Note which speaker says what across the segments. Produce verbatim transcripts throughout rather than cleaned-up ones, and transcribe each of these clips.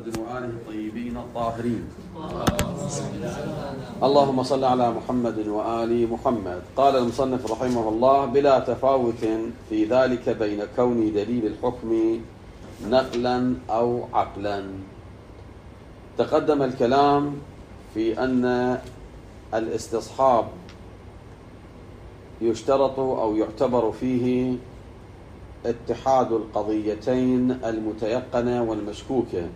Speaker 1: محمد وآله الطيبين الطاهرين. اللهم صل على محمد وآل محمد. قال المصنف رحمه الله: بلا تفاوت في ذلك بين كون دليل الحكم نقلا أو عقلا. تقدم الكلام في أن الاستصحاب يشترط أو يعتبر فيه اتحاد القضيتين المتيقنة والمشكوكة،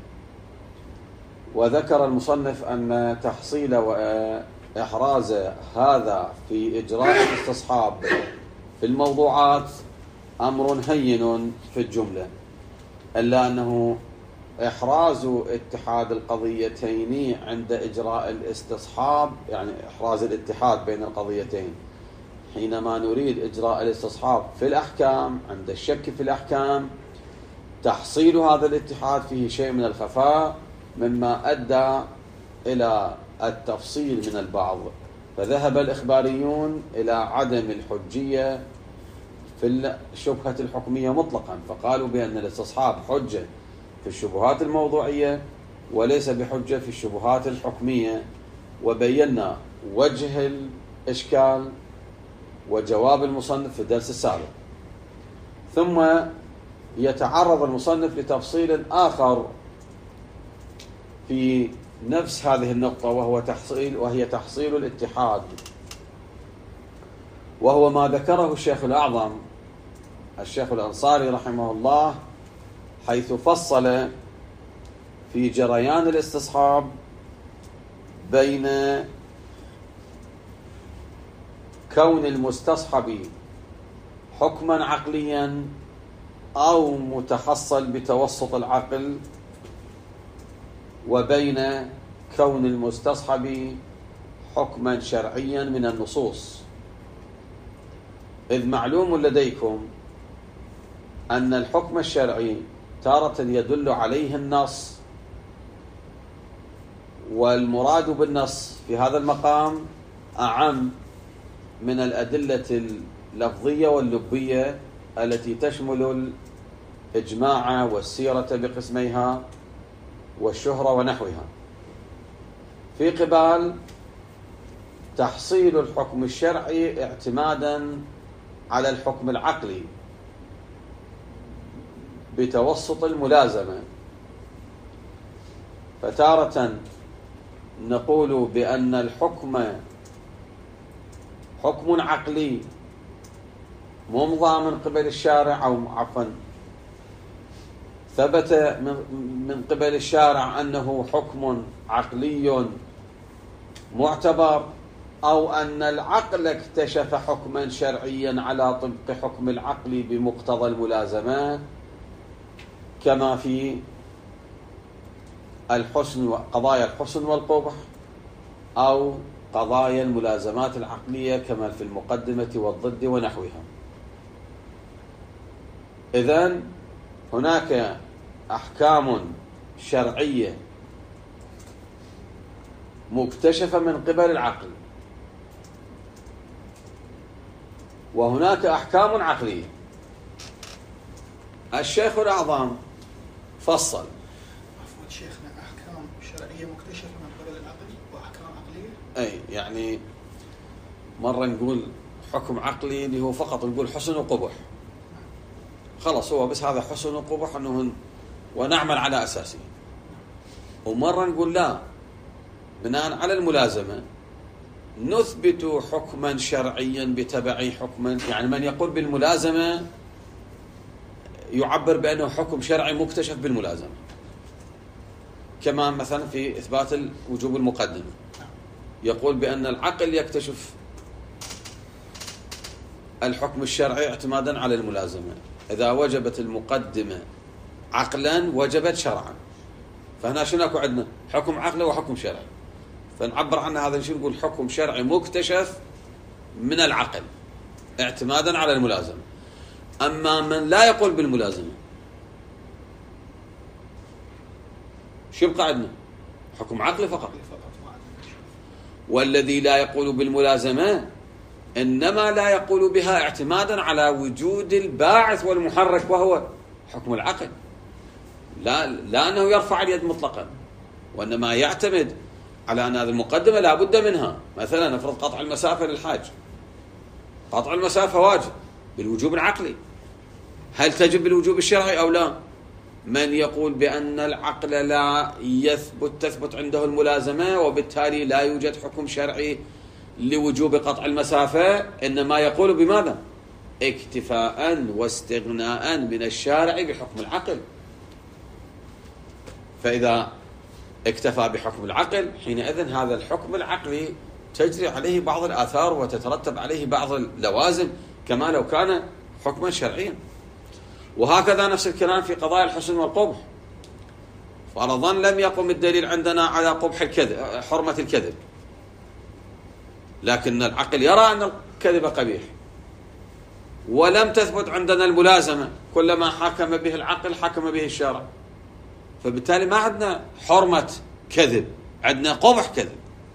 Speaker 1: وذكر المصنف أن تحصيل وإحراز هذا في إجراء الاستصحاب في الموضوعات أمر هين في الجملة، إلا أنه إحراز اتحاد القضيتين عند إجراء الاستصحاب، يعني إحراز الاتحاد بين القضيتين حينما نريد إجراء الاستصحاب في الأحكام، عند الشك في الأحكام، تحصيل هذا الاتحاد فيه شيء من الخفاء مما أدى إلى التفصيل من البعض، فذهب الإخباريون إلى عدم الحجية في الشبهة الحكمية مطلقا، فقالوا بأن الاستصحاب حجة في الشبهات الموضوعية وليس بحجة في الشبهات الحكمية، وبينا وجه الإشكال وجواب المصنف في الدرس السابق. ثم يتعرض المصنف لتفصيل آخر في نفس هذه النقطة، وهو تحصيل وهي تحصيل الاتحاد، وهو ما ذكره الشيخ الأعظم الشيخ الأنصاري رحمه الله، حيث فصل في جريان الاستصحاب بين كون المستصحب حكما عقليا أو متحصل بتوسط العقل، وبين كون المستصحب حكما شرعيا من النصوص. إذ معلوم لديكم أن الحكم الشرعي تارة يدل عليه النص، والمراد بالنص في هذا المقام أعم من الأدلة اللفظية واللبية التي تشمل الإجماع والسيرة بقسميها والشهرة ونحوها، في قبال تحصيل الحكم الشرعي اعتمادا على الحكم العقلي بتوسط الملازمة. فتارة نقول بأن الحكم حكم عقلي ممضى من قبل الشارع، أو عفوا ثبت من قبل الشارع أنه حكم عقلي معتبر، أو أن العقل اكتشف حكما شرعيا على طبق حكم العقل بمقتضى الملازمة، كما في الحسن قضايا الحسن والقبح، أو قضايا الملازمات العقلية كما في المقدمة والضد ونحوها. إذن هناك أحكام شرعية مكتشفة من قبل العقل، وهناك أحكام عقلية. الشيخ الأعظم فصل.
Speaker 2: عفوا شيخنا، أحكام شرعية مكتشفة من قبل العقل وأحكام عقلية؟
Speaker 1: أي يعني مرة نقول حكم عقلي اللي هو فقط نقول حسن وقبح، خلاص هو بس هذا حسن وقبح أنه ونعمل على أساسه. ومرة نقول لا، بناء على الملازمة نثبت حكما شرعيا بتبع حكما، يعني من يقول بالملازمة يعبر بأنه حكم شرعي مكتشف بالملازمة، كما مثلا في إثبات وجوب المقدمة يقول بأن العقل يكتشف الحكم الشرعي اعتمادا على الملازمة. إذا وجبت المقدمة عقلا وجبت شرعا، فهنا شنو اكو عندنا؟ حكم عقلي وحكم شرعي، فنعبر عن هذا شنو نقول حكم شرعي مكتشف من العقل اعتمادا على الملازمة. أما من لا يقول بالملازمة شو يبقى عندنا؟ حكم عقلي فقط. والذي لا يقول بالملازمة إنما لا يقول بها اعتمادا على وجود الباعث والمحرك وهو حكم العقل، لا لا أنه يرفع اليد مطلقا، وإنما يعتمد على أن هذه المقدمة لا بد منها. مثلا نفرض قطع المسافة للحاج، قطع المسافة واجب بالوجوب العقلي، هل تجب بالوجوب الشرعي أو لا؟ من يقول بأن العقل لا يثبت تثبت عنده الملازمة، وبالتالي لا يوجد حكم شرعي لوجوب قطع المسافة، إنما يقول بماذا؟ اكتفاء واستغناء من الشارع بحكم العقل. فإذا اكتفى بحكم العقل حينئذ هذا الحكم العقلي تجري عليه بعض الآثار وتترتب عليه بعض اللوازم كما لو كان حكما شرعيا. وهكذا نفس الكلام في قضايا الحسن والقبح. فرضا لم يقم الدليل عندنا على قبح الكذب، حرمة الكذب، لكن العقل يرى أن الكذب قبيح، ولم تثبت عندنا الملازمة، كلما حكم به العقل حكم به الشرع، فبالتالي ما عندنا حرمة كذب، عندنا قبح كذب.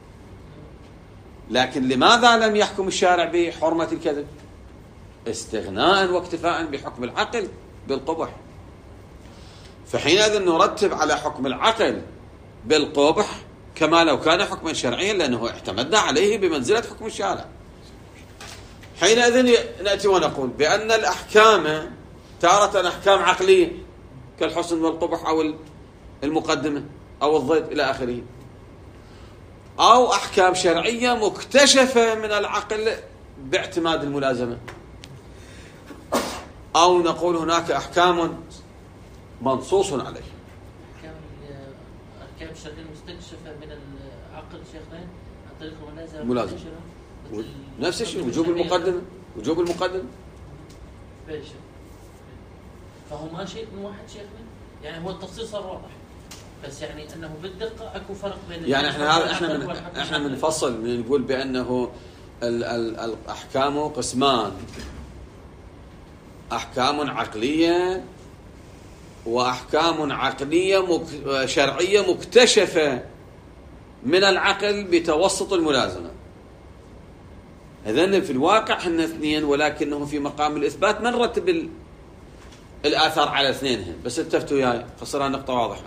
Speaker 1: لكن لماذا لم يحكم الشارع بحرمة الكذب؟ استغناء واكتفاء بحكم العقل بالقبح. فحينئذ نرتب على حكم العقل بالقبح كما لو كان حكما شرعيا، لأنه اعتمدنا عليه بمنزلة حكم الشارع. حينئذ نأتي ونقول بأن الأحكام تارة أحكام عقلية كالحسن والقبح أو المقدمة أو الضد إلى آخره، أو أحكام شرعية مكتشفة من العقل باعتماد الملازمة، أو نقول هناك أحكام منصوص عليه.
Speaker 3: أحكام الأحكام الشرعية المستكشفة من العقل شيخنا عن طريق الملازمة.
Speaker 1: ملازمة نفس الشيء، وجوب المقدمة، وجوب المقدمة.
Speaker 3: فهو ما شيء من واحد شيخنا، يعني هو التفصيل صار واضح، بس يعني أنه بالدقة أكو فرق بين
Speaker 1: يعني إحنا هذا إحنا من إحنا بنفصل من نقول بأنه ال ال الأحكام قسمان، أحكام عقلية وأحكام عقلية مك شرعية مكتشفة من العقل بتوسط الملازمة. إذن في الواقع هن اثنين، ولكنه في مقام الإثبات ما نرتب الآثار على اثنينهم. بس التفتوا وياي خسرها نقطة واضحة.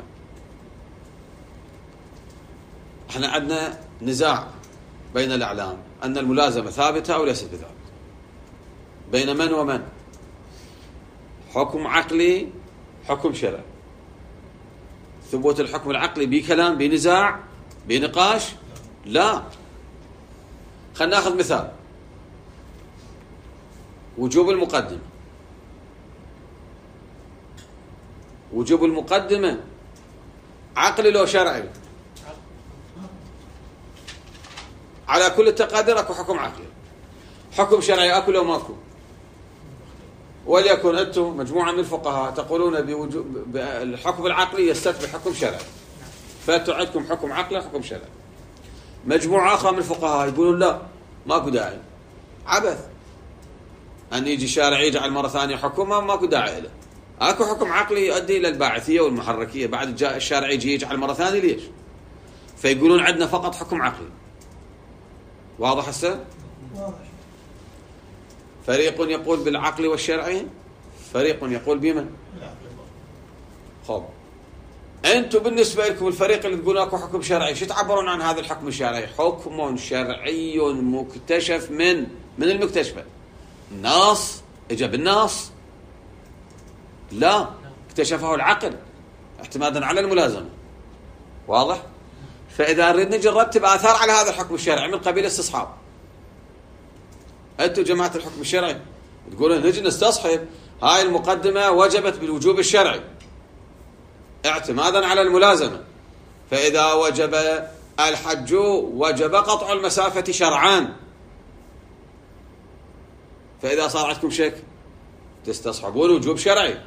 Speaker 1: احنا عندنا نزاع بين الأعلام أن الملازمة ثابتة أو ليست بثابتة، بين من ومن؟ حكم عقلي، حكم شرعي. ثبوت الحكم العقلي بكلام، بنزاع، بنقاش؟ لا. خلينا ناخذ مثال، وجوب المقدمة. وجوب المقدمة عقلي لو شرعي؟ على كل التقادير اكو حكم عقلي. حكم شرعي اكو لو ماكو؟ وليكن انتم مجموعه من الفقهاء تقولون بوجوب الحكم العقلي يستتبع حكم شرعي، فانتم عندكم حكم عقلي وحكم شرعي. مجموعه اخرى من الفقهاء يقولون لا، ماكو داعي، عبث ان يجي الشارع يجعل مره ثانيه حكومه، ماكو داعي له. اكو حكم عقلي يؤدي الى الباعثيه والمحركيه، بعد جاء الشارع يجي يجعل مره ثانيه، ليش؟ فيقولون عندنا فقط حكم عقلي. واضح هسه؟
Speaker 2: واضح.
Speaker 1: فريق يقول بالعقل والشرعي، فريق يقول بمن؟ خب انتم بالنسبه لكم الفريق اللي تقولون اكو حكم شرعي، شو تعبرون عن هذا الحكم الشرعي؟ حكم شرعي مكتشف من من المكتشفه. النص اجى بالنص؟ لا، اكتشفه العقل اعتمادا على الملازمه. واضح؟ فاذا نريد نجي نرتب اثار على هذا الحكم الشرعي من قبيل استصحاب، انتم جماعه الحكم الشرعي تقولون نجي نستصحب هاي المقدمه وجبت بالوجوب الشرعي اعتمادا على الملازمه، فاذا وجب الحج وجب قطع المسافه شرعان، فاذا صار عندكم شك تستصحبون وجوب شرعي.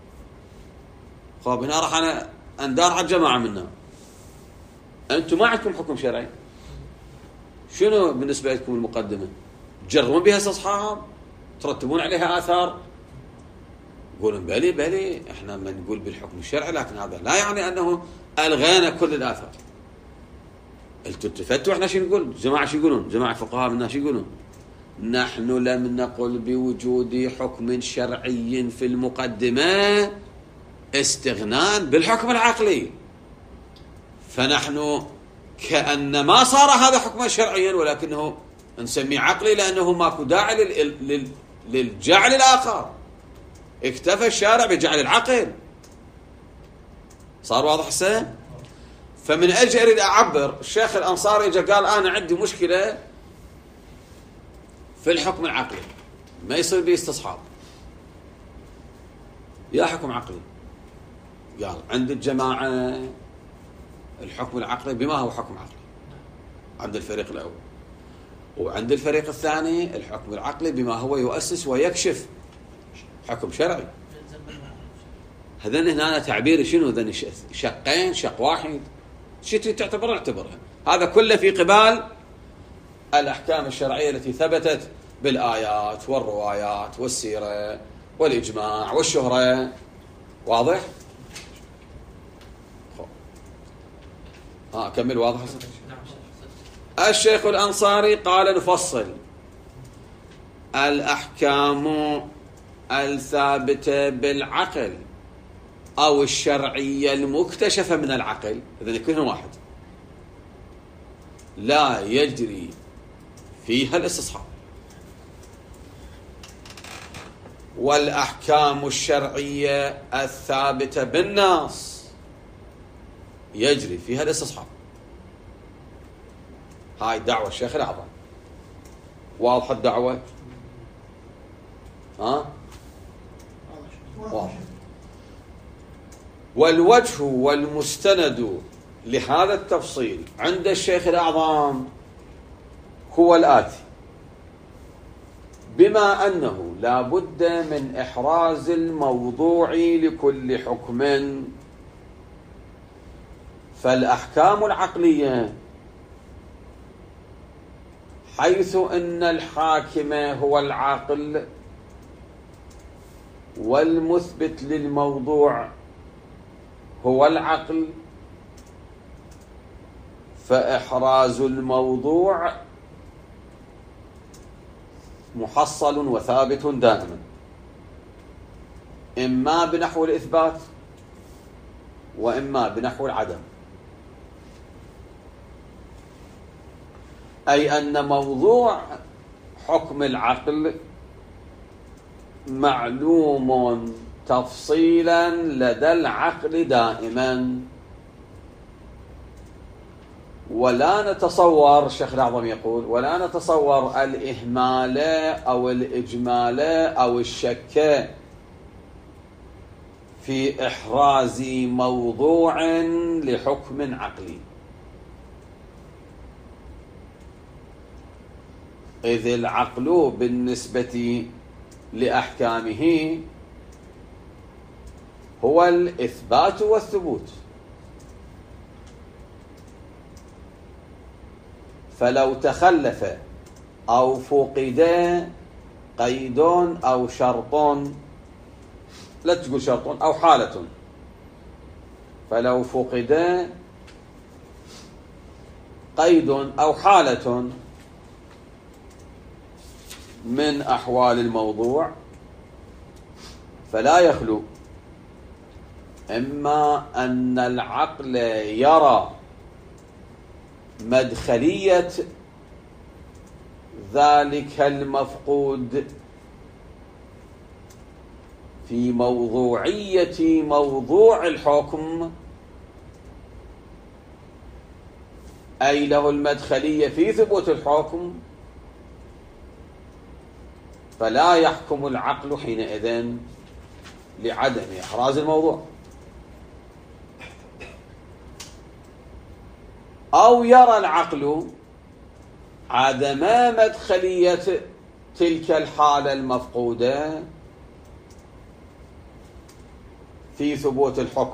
Speaker 1: خب هنا راح انا اندار على الجماعه منا، انتم ما عندكم حكم شرعي، شنو بالنسبه لكم المقدمه؟ تجرون بها استصحاب، ترتبون عليها آثار، يقولون بلي بلي احنا ما نقول بالحكم الشرعي، لكن هذا لا يعني انه الغينا كل الاثار. انتوا التفتوا، احنا شو نقول؟ جماعه شو يقولون؟ جماعه فقهاء منا شو يقولون؟ نحن لم نقل بوجود حكم شرعي في المقدمه استغناء بالحكم العقلي، فنحن كأن ما صار هذا حكما شرعيا ولكنه نسميه عقلي لأنه ماكو داعي لل... للجعل الآخر، اكتفى الشارع بجعل العقل. صار واضح حسين؟ فمن أجل أريد أعبر، الشيخ الأنصاري إجا قال أنا عندي مشكلة في الحكم العقلي ما يصير بي استصحاب. يا حكم عقلي؟ قال عند الجماعة الحكم العقلي بما هو حكم عقلي عند الفريق الأول، وعند الفريق الثاني الحكم العقلي بما هو يؤسس ويكشف حكم شرعي. هذن هنا تعبير شنو؟ هذن شقين، شق واحد، شتي تعتبر اعتبرها. هذا كله في قبال الأحكام الشرعية التي ثبتت بالآيات والروايات والسيرة والإجماع والشهرة. واضح؟ ها كمل. واضح؟ الشيخ الأنصاري قال نفصل الأحكام الثابتة بالعقل أو الشرعية المكتشفة من العقل، إذن كلهم واحد، لا يجري فيها الاستصحاب، والأحكام الشرعية الثابتة بالنص يجري فيها الاستصحاب. هاي دعوة الشيخ الأعظم. واضحة الدعوة؟ ها؟ واضح. والوجه والمستند لهذا التفصيل عند الشيخ الأعظم هو الآتي: بما أنه لا بد من إحراز الموضوع لكل حكم، فالأحكام العقلية حيث أن الحاكم هو العاقل والمثبت للموضوع هو العقل، فإحراز الموضوع محصل وثابت دائما، إما بنحو الإثبات وإما بنحو العدم. أي أن موضوع حكم العقل معلوم تفصيلا لدى العقل دائما، ولا نتصور، الشيخ الأعظم يقول، ولا نتصور الإهمال أو الإجمال أو الشك في إحراز موضوع لحكم عقلي، إذ العقل بالنسبة لأحكامه هو الإثبات والثبوت، فلو تخلف أو فقد قيد أو شرط، لا تقول شرط، أو حالة، فلو فقد قيد أو حالة من أحوال الموضوع فلا يخلو إما أن العقل يرى مدخلية ذلك المفقود في موضوعية موضوع الحكم، أي له المدخلية في ثبوت الحكم، فلا يحكم العقل حينئذ لعدم إحراز الموضوع، أو يرى العقل عدم مدخلية تلك الحالة المفقودة في ثبوت الحكم،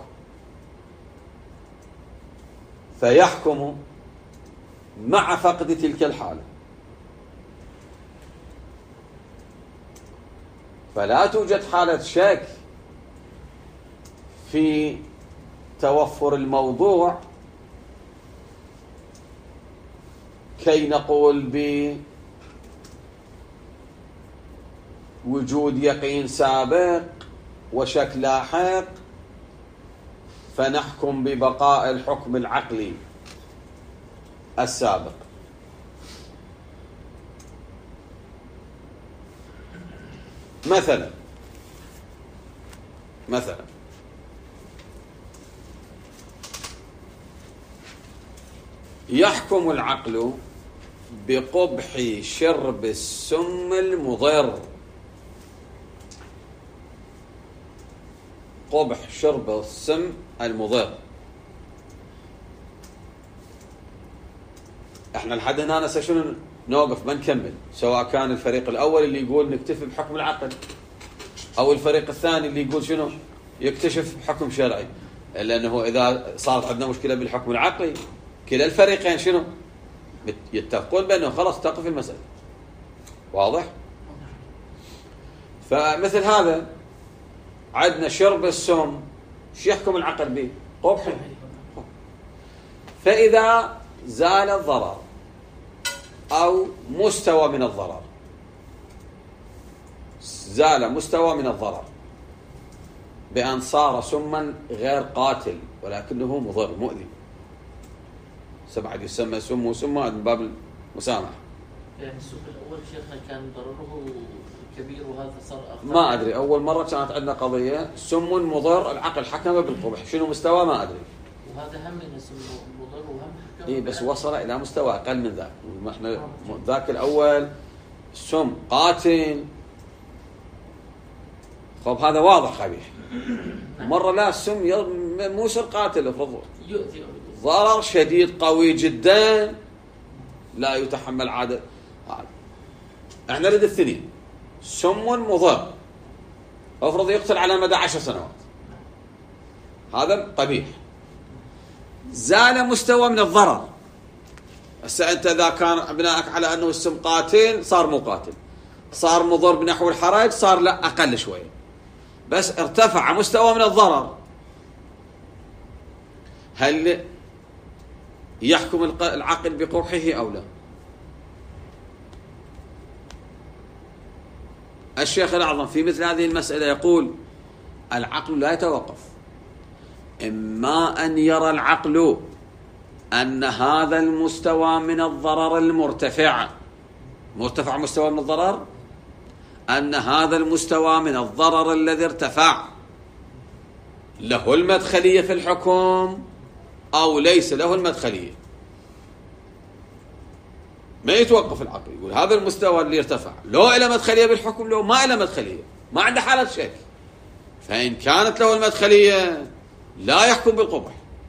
Speaker 1: فيحكم مع فقد تلك الحالة، فلا توجد حالة شك في توفر الموضوع كي نقول بوجود يقين سابق وشك لاحق فنحكم ببقاء الحكم العقلي السابق. مثلا مثلا يحكم العقل بقبح شرب السم المضر. قبح شرب السم المضر. احنا لحد هنا شنو نوقف ما نكمل، سواء كان الفريق الاول اللي يقول نكتفي بحكم العقل او الفريق الثاني اللي يقول شنو يكتشف حكم شرعي، لانه اذا صارت عندنا مشكله بالحكم العقلي كلا الفريقين شنو يتفقون بانه خلاص تقف المساله. واضح؟ فمثل هذا عندنا شرب السم شو يحكم العقل به؟ قبح. فاذا زال الضرر او مستوى من الضرر، زال مستوى من الضرر بأن صار سما غير قاتل ولكنه مضر مؤذي، سبعة يسمى سم وسمى من باب المسامحة.
Speaker 3: يعني السم الأول شيخنا كان ضرره كبير وهذا صار أخطر.
Speaker 1: ما أدري، أول مرة كانت عندنا قضية سم مضر العقل حكم بالقبح، شنو مستوى ما أدري.
Speaker 3: وهذا هم من السم مضر وهم حكم.
Speaker 1: إيه بس وصل إلى مستوى أقل من ذاك. إحنا ذاك الأول سم قاتل، طب هذا واضح قبيح. مرة لا السم مو سر قاتل، افرض
Speaker 3: يؤذي
Speaker 1: ضرر شديد قوي جدا لا يتحمل عادة. احنا نريد الاثنين، سم مضر افرض يقتل على مدى عشر سنوات، هذا قبيح. زال مستوى من الضرر، هسه انت اذا كان بناءك على انه السم قاتل صار مو قاتل، صار مضر بنحو الحرج، صار لا اقل شويه، بس ارتفع مستوى من الضرر، هل يحكم العقل بقبحه او لا؟ الشيخ الأعظم في مثل هذه المسألة يقول العقل لا يتوقف، إما أن يرى العقل أن هذا المستوى من الضرر المرتفع، مرتفع مستوى من الضرر، أن هذا المستوى من الضرر الذي ارتفع له المدخلية في الحكم أو ليس له المدخلية. ما يتوقف العقل، يقول هذا المستوى اللي ارتفع لو إلى مدخلية بالحكم لو ما إلى مدخلية، ما عنده حالة شك. فإن كانت له المدخلية لا يحكم بالقبح،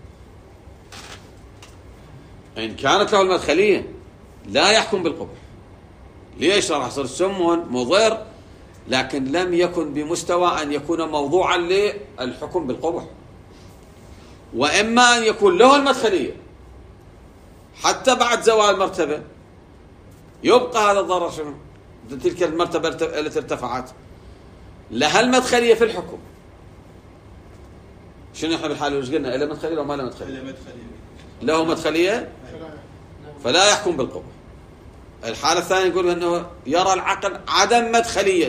Speaker 1: إن كانت له المدخلية لا يحكم بالقبح. ليش؟ راح يصير سم مضر لكن لم يكن بمستوى أن يكون موضوعا للحكم بالقبح. وإما أن يكون له المدخلية حتى بعد زوال المرتبة يبقى هذا الضرر شنو؟ تلك المرتبة التي ارتفعت لها المدخلية في الحكم. شنو احنا بالحالة وش قلنا؟ له مدخلية أو ما له مدخلية؟ له مدخلية فلا يحكم بالقبح. الحالة الثانية يقول أنه يرى العقل عدم مدخلية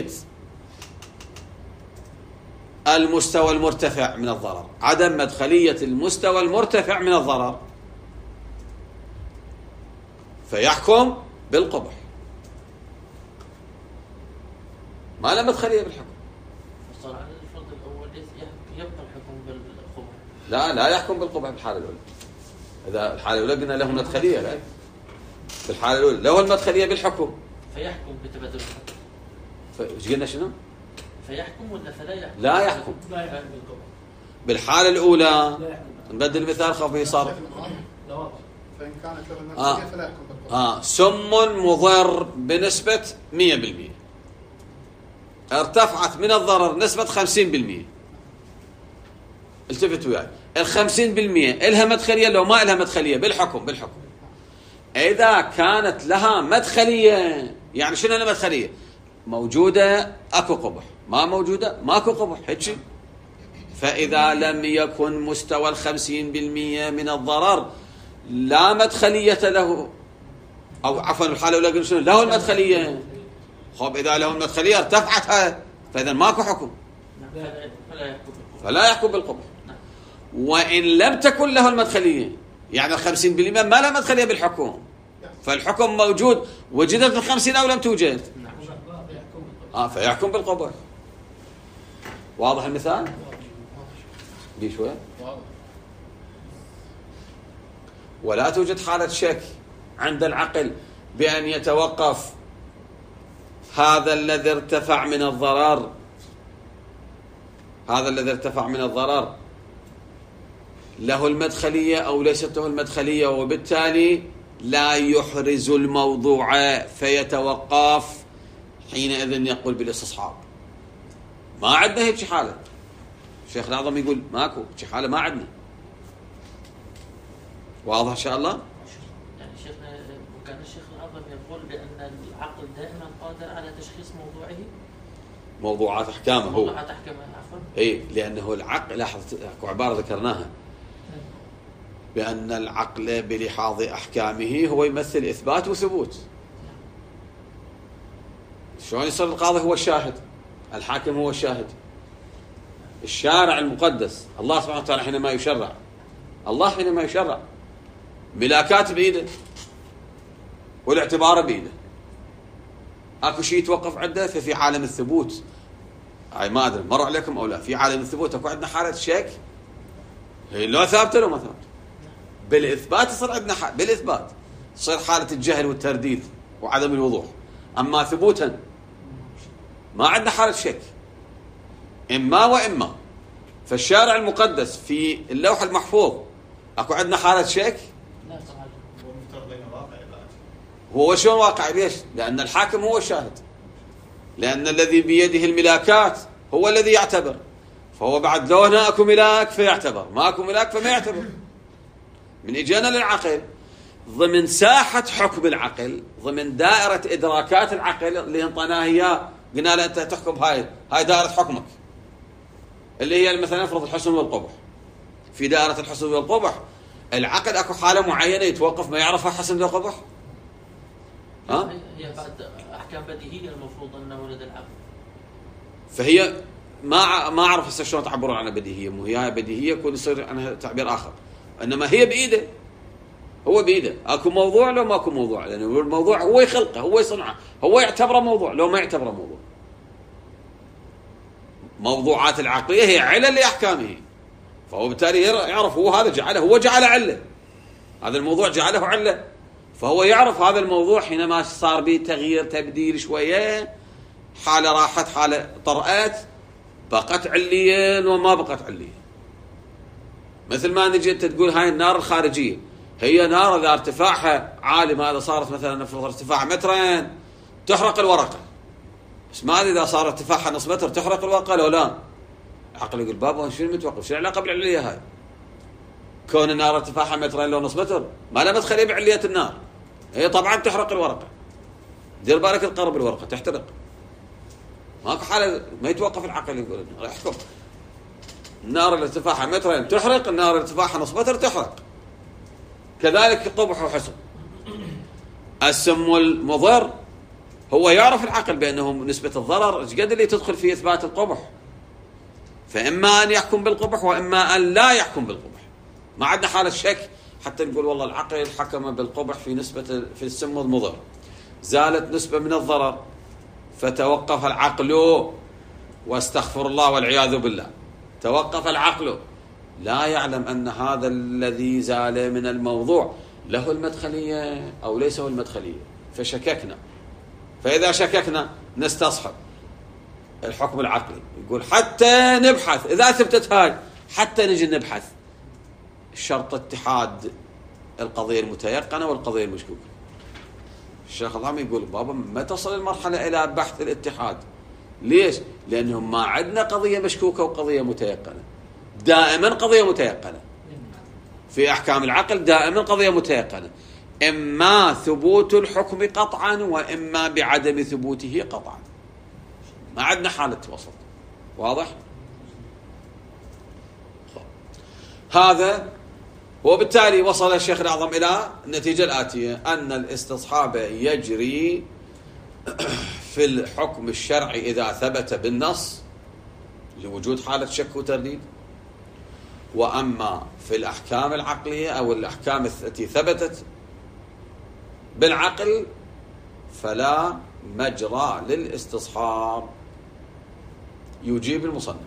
Speaker 1: المستوى المرتفع من الضرر، عدم مدخلية المستوى المرتفع من الضرر، فيحكم بالقبح، ما له مدخلية بالحكم.
Speaker 3: صار على الفرض الأول يبقى الحكم بالقبح.
Speaker 1: لا لا يحكم بالقبح بالحالة الأولى. إذا الحالة الأولى قلنا له مدخلية، لا في الحالة الأولى له المدخلية بالحكم
Speaker 3: فيحكم بتبادل الحكم.
Speaker 1: فايش قلنا شنو؟
Speaker 3: فيحكم ولا فلا يحكم؟
Speaker 1: لا يحكم.
Speaker 3: لا يحكم بالقبح.
Speaker 1: بالحالة الأولى نبدل المثال خفي صار
Speaker 2: فإن كانت له المدخلية
Speaker 1: آه.
Speaker 2: فلا يحكم بالقبح.
Speaker 1: آه سم مضر بنسبة مية بالمية، ارتفعت من الضرر نسبة خمسين بالمية. التفت وياي، الخمسين بالمية إلها مدخلية لو ما إلها مدخلية بالحكم بالحكم. إذا كانت لها مدخلية يعني شنو المدخلية؟ موجودة أكو قبح، ما موجودة ماكو قبح، هيك. فإذا لم يكن مستوى الخمسين بالمية من الضرر لا مدخلية له، أو عفوا الحالة الأولى شنو له المدخلية، خب إذا له المدخلية ارتفعتها فإذا ماكو حكم،
Speaker 3: فلا يحكم بالقبح.
Speaker 1: فلا يحكم بالقبح. وإن لم تكن له المدخلية، يعني الخمسين بالمئة ما له مدخلية بالحكم، فالحكم موجود، وجدت الخمسين أو لم توجد، آه فيحكم بالقبح. واضح المثال؟ دي شوية. ولا توجد حالة شك عند العقل بأن يتوقف هذا الذي ارتفع من الضرر، هذا الذي ارتفع من الضرر له المدخلية أو ليست له المدخلية، وبالتالي لا يحرز الموضوع فيتوقف، حينئذ يقول بالاستصحاب. ما عندنا هيك حالة. الشيخ الأعظم يقول ماكو هيك حالة، ما عندنا. واضح إن شاء الله؟
Speaker 3: يعني شيخنا وكان الشيخ الأعظم يقول بأن العقل دائما قادر على تشخيص موضوعه،
Speaker 1: موضوعات أحكامه هو.
Speaker 3: موضوعات أحكامه عفوا.
Speaker 1: إيه، لأنه العقل، لاحظ أكو عبارة ذكرناها بأن العقل بلحاظ أحكامه هو يمثل إثبات وثبوت. شلون يصير القاضي هو الشاهد، الحاكم هو الشاهد، الشارع المقدس الله سبحانه وتعالى حينما يشرع، الله حينما يشرع ملاكات بإيده والاعتبار بإيده، اكو شيء يتوقف عنده، ففي عالم الثبوت، هاي ما ادري مر عليكم او لا، في عالم الثبوت اكو عندنا حاله شك، هي لو ثابته لو ما ثابته. بالاثبات يصير عندنا حال، بالاثبات تصير حاله الجهل والترديد وعدم الوضوح، اما ثبوتا ما عندنا حاله شك، اما واما. فالشارع المقدس في اللوح المحفوظ اكو عندنا حاله شك؟
Speaker 3: لا طبعا.
Speaker 4: هو مفترضين واقعي بعد.
Speaker 1: هو شلون واقعي؟ ليش؟ لان الحاكم هو الشاهد، لان الذي بيده الملاكات هو الذي يعتبر، فهو بعد لو هنا اكو ملاك فيعتبر، ما اكو ملاك فما يعتبر. من اجانا للعقل ضمن ساحه حكم العقل، ضمن دائره ادراكات العقل اللي انطيناها اياه، قلنا له انت تحكم هاي هاي دائره حكمك، اللي هي مثلا افرض الحسن والقبح. في دائره الحسن والقبح العقل اكو حاله معينه يتوقف ما يعرفها حسن وقبح. ها؟
Speaker 3: هي بعد احكام بديهيه المفروض انه ولد العقل.
Speaker 1: فهي ما ما اعرف هسه شلون تعبرون عنها بديهيه، مو هي بديهيه يكون يصير عنها تعبير اخر، انما هي بايده، هو بايده. اكو موضوع لو ماكو موضوع، لانه الموضوع هو يخلقه، هو يصنعه، هو يعتبره موضوع لو ما يعتبره موضوع. موضوعات العقليه هي علل لاحكامه، فهو بالتالي يعرف هو هذا جعله، هو جعل عله، هذا الموضوع جعله عله، فهو يعرف هذا الموضوع حينما صار به تغيير تبديل شويه، حاله راحت حاله طرأت، بقت عليا وما بقت عليا. مثل ما نجي انت تقول هاي النار الخارجيه، هي نار اذا ارتفاعها عالي، ما اذا صارت مثلا نفرض ارتفاع مترين تحرق الورقه، بس ما اذا صار ارتفاعها نص متر تحرق الورقه لو لا. العقل يقول بابا شنو متوقف؟ شنو العلاقه بالعليه هاي؟ كون النار ارتفاعها مترين لو نص متر ما لها مدخل بعليه النار، هي طبعا تحرق الورقه. دير بالك تقرب الورقه تحترق. ماكو حاله ما يتوقف العقل يقول راح يحكم. النار اللي ارتفاعها مترين تحرق، النار اللي ارتفاعها نص متر تحرق. كذلك قبح وحسن. السم والمضر هو يعرف العقل بانه نسبه الضرر ايش قد اللي تدخل في اثبات القبح، فاما ان يحكم بالقبح واما ان لا يحكم بالقبح. ما عندنا حاله شك حتى نقول والله العقل حكم بالقبح في نسبه في السم والمضر، زالت نسبه من الضرر فتوقف العقل، واستغفر الله والعياذ بالله، توقف العقل لا يعلم أن هذا الذي زال من الموضوع له المدخلية أو ليس له المدخلية، فشككنا. فإذا شككنا نستصحب الحكم العقلي، يقول حتى نبحث إذا ثبتت هاي، حتى نجي نبحث شرط اتحاد القضية المتيقنة والقضية المشكوكة. الشيخ العظام يقول بابا ما تصل المرحلة إلى بحث الاتحاد. ليش؟ لأنهم ما عندنا قضية مشكوكة وقضية متيقنة، دائما قضية متيقنة في أحكام العقل، دائما قضية متيقنة، إما ثبوت الحكم قطعا وإما بعدم ثبوته قطعا. ما عندنا حالة وسط. واضح؟ هذا، وبالتالي وصل الشيخ الأعظم إلى النتيجة الآتية، أن الاستصحاب يجري في الحكم الشرعي إذا ثبت بالنص لوجود حالة شك وترديد، وأما في الأحكام العقلية أو الأحكام التي ثبتت بالعقل فلا مجرى للاستصحاب. يجيب المصنف: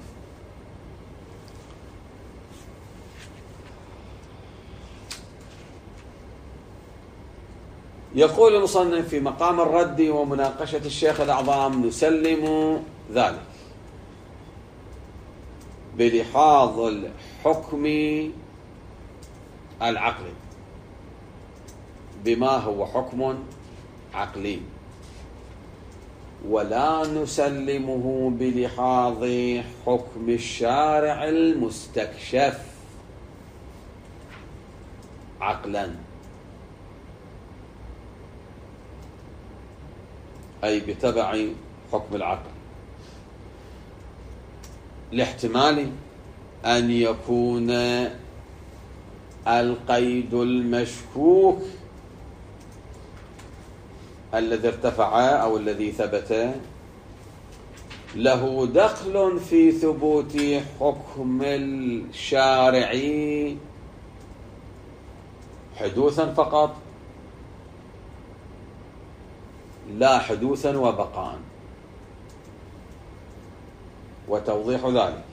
Speaker 1: يقول المصنف في مقام الرد ومناقشة الشيخ الأعظم: نسلم ذلك بلحاظ الحكم العقلي بما هو حكم عقلي، ولا نسلمه بلحاظ حكم الشارع المستكشف عقلا، أي بتبع حكم العقل، لاحتمال أن يكون القيد المشكوك الذي ارتفع أو الذي ثبت له دخل في ثبوت حكم الشارع حدوثا فقط، لا حدوثا وبقاء. وتوضيح ذلك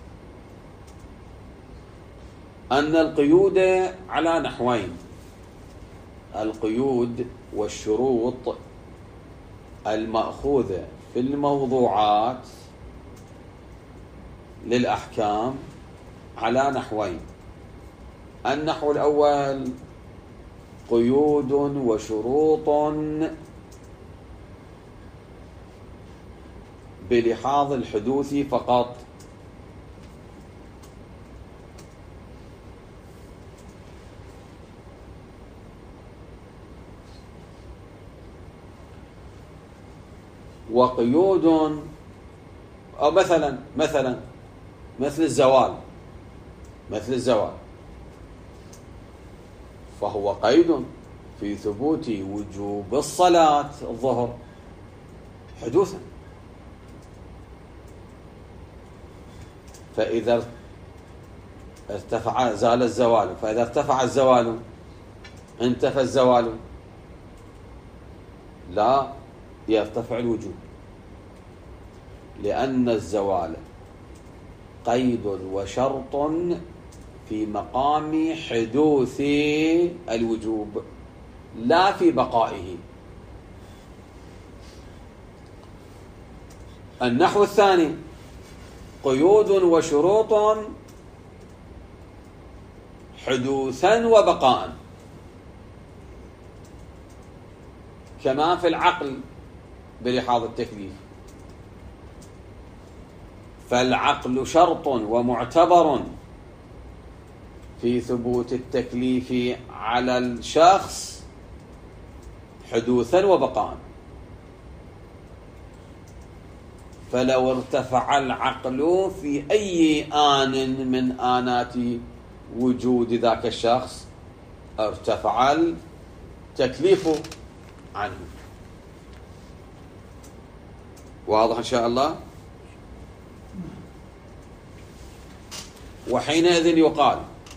Speaker 1: أن القيود على نحوين: القيود والشروط المأخوذة في الموضوعات للأحكام على نحوين: النحو الأول قيود وشروط بلحاظ الحدوث فقط، وقيود أو مثلا مثلا مثل الزوال مثل الزوال فهو قيد في ثبوت وجوب الصلاة الظهر حدوثا، فإذا ارتفع زال الزوال، فإذا ارتفع الزوال انتفى الزوال لا يرتفع الوجوب، لأن الزوال قيد وشرط في مقام حدوث الوجوب لا في بقائه. النحو الثاني قيود وشروط حدوثا وبقاء، كما في العقل بلحاظ التكليف، فالعقل شرط ومعتبر في ثبوت التكليف على الشخص حدوثا وبقاء. فلو ارتفع العقل في أي آن من آنات وجود ذاك الشخص ارتفع التكليف عنه. واضح إن شاء الله؟ وحينئذ يقال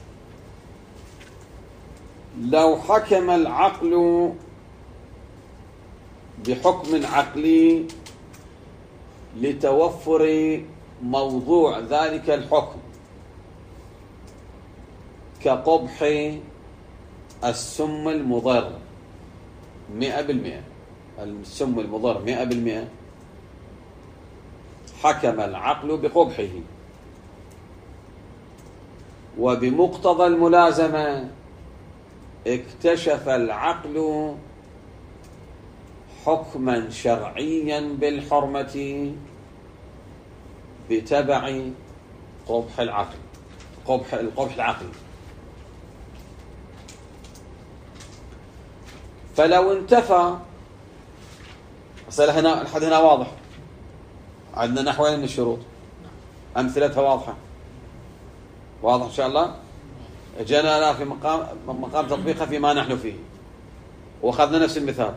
Speaker 1: لو حكم العقل بحكم عقلي لتوفر موضوع ذلك الحكم كقبح السم المضر مئة بالمئة، السم المضر مئة بالمئة، حكم العقل بقبحه، وبمقتضى الملازمة اكتشف العقل حكما شرعيا بالحرمة بتبع قبح العقل، قبح القبح العقلي. فلو انتفى، أصلا هنا لحد هنا واضح، عندنا نحوين من الشروط أمثلتها واضحة، واضح إن شاء الله. جاءنا لا في مقام مقام تطبيقها فيما نحن فيه، وأخذنا نفس المثال: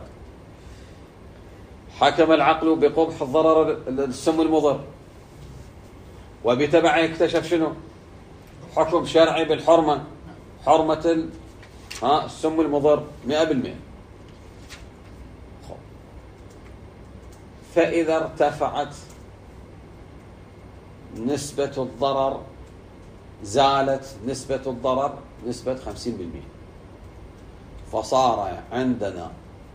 Speaker 1: حكم العقل بقبح الضرر السم المضر، وبتبعه اكتشف شنو؟ حكم شرعي بالحرمة، حرمة ال... ها السم المضر مئة بالمئة. فإذا ارتفعت نسبة الضرر، زالت نسبة الضرر نسبة خمسين بالمئة، فصار عندنا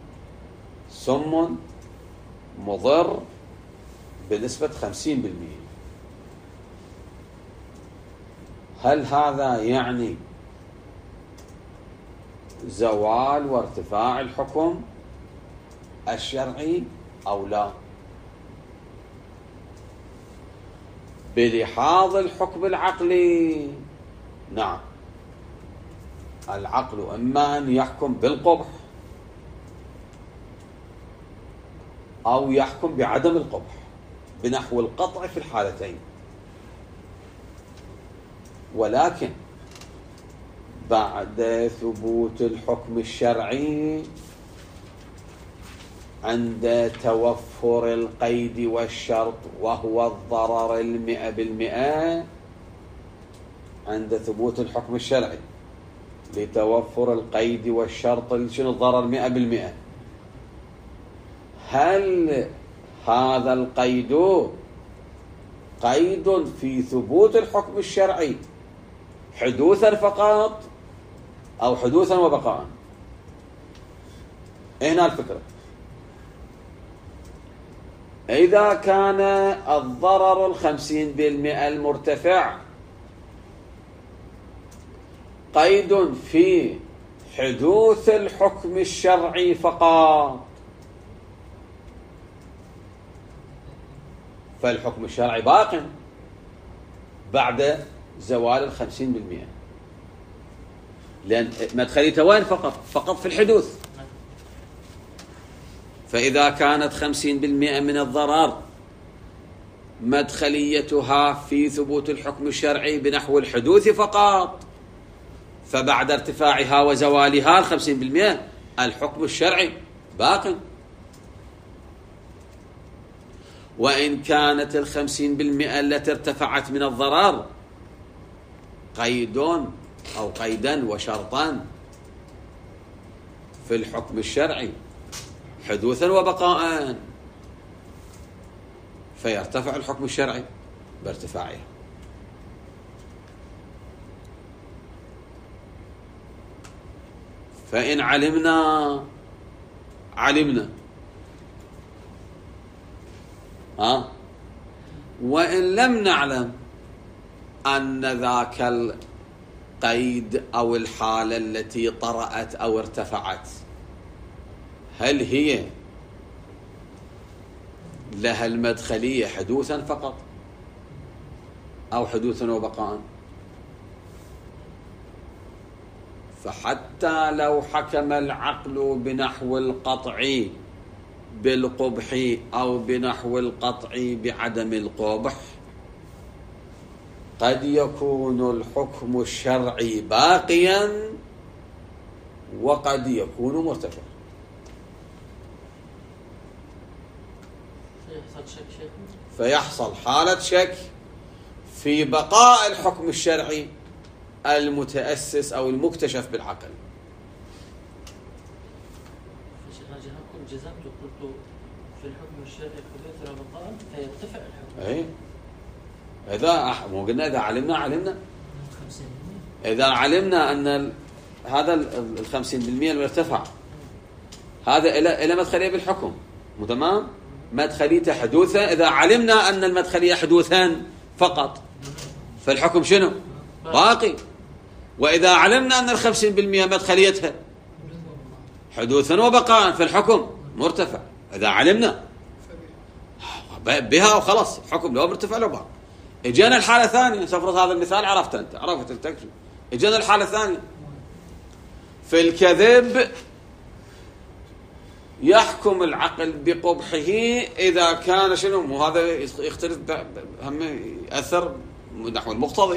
Speaker 1: سم مضر بنسبة خمسين بالمئة. هل هذا يعني زوال وارتفاع الحكم الشرعي أو لا؟ بلحاظ الحكم العقلي نعم، العقل إما أن يحكم بالقبح أو يحكم بعدم القبح بنحو القطع في الحالتين. ولكن بعد ثبوت الحكم الشرعي عند توفر القيد والشرط وهو الضرر المئة بالمئة، عند ثبوت الحكم الشرعي لتوفر القيد والشرط شنو الضرر مئة بالمئة، هل هذا القيد قيد في ثبوت الحكم الشرعي حدوثا فقط أو حدوثا وبقاء؟ هنا الفكرة. إذا كان الضرر الخمسين بالمئة المرتفع قيد في حدوث الحكم الشرعي فقط، فالحكم الشرعي باق بعد زوال الخمسين بالمئة، لأن مدخليته وين؟ فقط فقط في الحدوث. فإذا كانت خمسين بالمئة من الضرر مدخليتها في ثبوت الحكم الشرعي بنحو الحدوث فقط، فبعد ارتفاعها وزوالها الخمسين بالمئة الحكم الشرعي باق. وإن كانت الخمسين بالمئة التي ارتفعت من الضرر قيد أو قيدا وشرطا في الحكم الشرعي حدوثا وبقاء، فيرتفع الحكم الشرعي بارتفاعه. فإن علمنا علمنا ها وإن لم نعلم أن ذاك القيد أو الحالة التي طرأت أو ارتفعت هل هي لها المدخلية حدوثا فقط أو حدوثا وبقاء، فحتى لو حكم العقل بنحو القطع بالقبح أو بنحو القطع بعدم القبح قد يكون الحكم الشرعي باقيا وقد يكون مرتفع. فيحصل حالة شك في بقاء الحكم الشرعي المتأسس أو المكتشف بالعقل.
Speaker 3: جزمت وقلت في الحكم الشرعي حدوث وبقاء فيرتفع الحكم.
Speaker 1: أي إذا مو قلنا إذا علمنا علمنا إذا علمنا أن هذا الخمسين بالمئة المرتفع هذا إلى إلى مدخلية بالحكم مو تمام؟ مدخليته حدوثا. إذا علمنا أن المدخلية حدوثان فقط فالحكم شنو؟ باقي. وإذا علمنا أن الخمسين بالمئة مدخليتها حدوثا وبقاء فالحكم مرتفع. إذا علمنا بها وخلاص الحكم لو مرتفع لو باقي. اجينا الحالة الثانية، سفرت هذا المثال عرفت أنت عرفت التكفي. اجينا الحالة الثانية في الكذب يحكم العقل بقبحه إذا كان شنو، وهذا يختلف هم يأثر نحو المقتضي.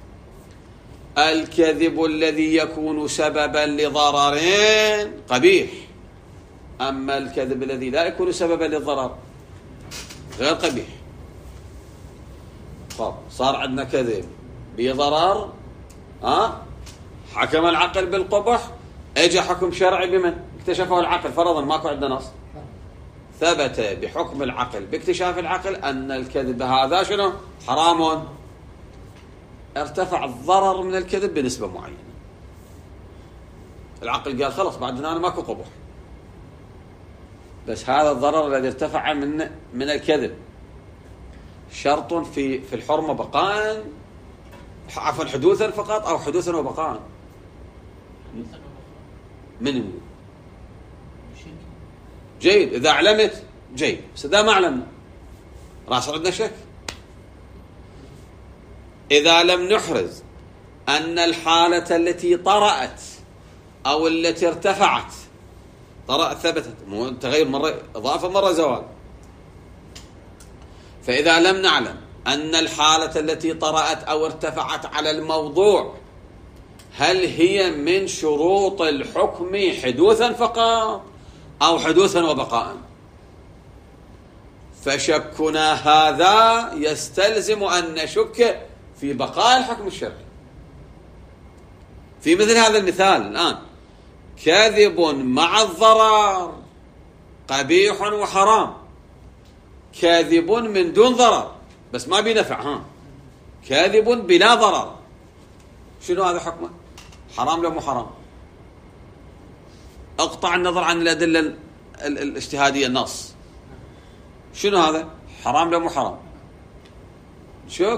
Speaker 1: الكذب الذي يكون سببا لضررين قبيح، أما الكذب الذي لا يكون سببا للضرر غير قبيح. طب صار عندنا كذب بضرر ها حكم العقل بالقبح، اجى حكم شرعي بمن اكتشفه العقل، فرضا ماكو عندنا نص، ثبت بحكم العقل باكتشاف العقل ان الكذب هذا شنو حرام، ارتفع الضرر من الكذب بنسبة معينة. العقل قال خلص بعد هنا ماكو قبح، بس هذا الضرر الذي ارتفع من من الكذب شرط في في الحرمة بقاء، عفوا حدوثا فقط او حدوثا وبقاء. من يقول؟ جيد، اذا علمت جيد، بس اذا ما علمنا راح عندنا شك. اذا لم نحرز ان الحالة التي طرأت او التي ارتفعت، طرأت ثبتت، مو تغير مرة اضافة مرة زوال، فاذا لم نعلم ان الحالة التي طرأت او ارتفعت على الموضوع هل هي من شروط الحكم حدوثا فقط او حدوثا وبقاء، فشكنا هذا يستلزم ان نشك في بقاء الحكم الشرعي. في مثل هذا المثال الآن كاذب مع الضرر قبيح وحرام، كاذب من دون ضرر بس ما بينفع، ها كاذب بلا ضرر، شنو هذا حكمه؟ حرام لو مو حرام؟ اقطع النظر عن الأدلة الاجتهادية، النص، شنو هذا؟ حرام لو مو حرام؟ شوك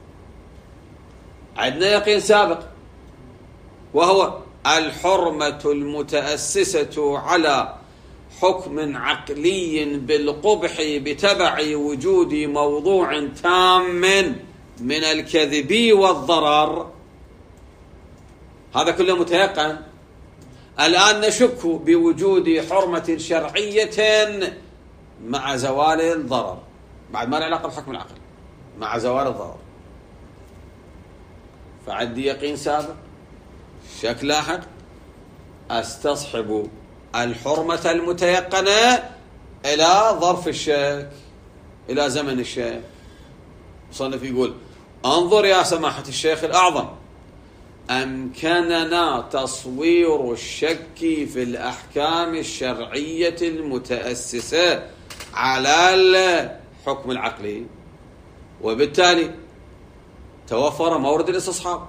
Speaker 1: عندنا يقين سابق، وهو الحرمة المتأسسة على حكم عقلي بالقبح بتبع وجود موضوع تام من الكذب والضرر، هذا كله متيقن. الآن نشك بوجود حرمة شرعية مع زوال الضرر، بعد ما له علاقة بحكم العقل، مع زوال الضرر، فعندي يقين سابق، شك لاحق، استصحب الحرمة المتيقنة إلى ظرف الشك، إلى زمن الشك. مصنف يقول انظر يا سماحة الشيخ الأعظم، أمكننا تصوير الشك في الأحكام الشرعية المتأسسة على الحكم العقلي، وبالتالي توفر مورد الاستصحاب،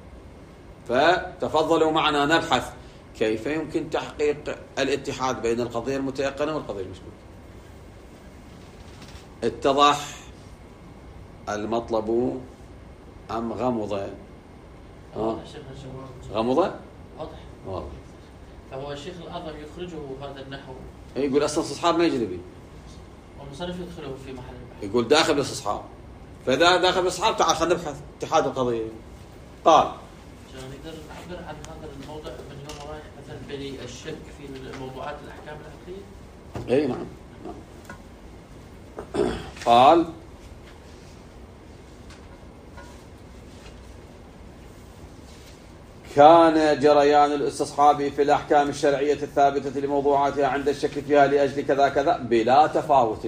Speaker 1: فتفضلوا معنا نبحث كيف يمكن تحقيق الاتحاد بين القضية المتيقنة والقضية المشكوكة. اتضح المطلب أم غمض؟ آه. غمض؟
Speaker 3: واضح
Speaker 1: واضح.
Speaker 3: فهو الشيخ الأعظم يخرجه هذا النحو،
Speaker 1: يقول أصلا استصحاب ما يجري به،
Speaker 3: والمصنف يدخله في محل البحث،
Speaker 1: يقول داخل الاستصحاب، فإذا داخل الاستصحاب تعال خلينا نبحث اتحاد القضية. قال
Speaker 3: نقدر نعبر عن هذا الموضوع من يوم رايح مثلا بلي الشك في موضوعات الأحكام العقلية.
Speaker 1: اي نعم. نعم. قال كان جريان الاستصحاب في الأحكام الشرعية الثابتة لموضوعاتها عند الشك فيها لأجل كذا كذا بلا تفاوت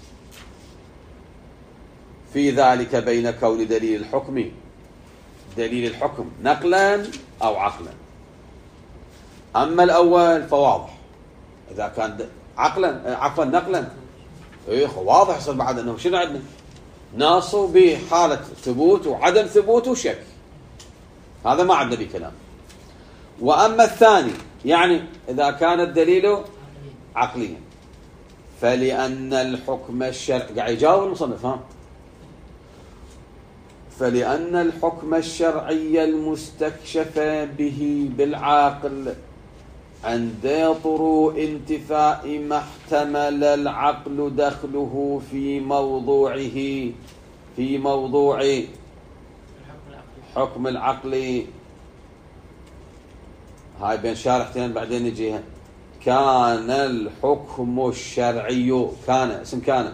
Speaker 1: في ذلك بين كون دليل الحكم دليل الحكم نقلا أو عقلا. أما الأول فواضح، إذا كان عقلا عفوا نقلا إيه واضح يصير بعد أنه شنو عندنا ناص بحالة ثبوت وعدم ثبوت وشك، هذا ما عندنا بكلام. وأما الثاني يعني إذا كان الدليل عقليا فلأن الحكم الشرعي قاعد يجاوب المصنف، ها فلأن الحكم الشرعي المستكشف به بالعقل عند طروء انتفاء ما احتمل العقل دخله في موضوعه في موضوع حكم العقل. هاي بين شارحتين بعدين نجيها. كان الحكم الشرعي، كان اسم كان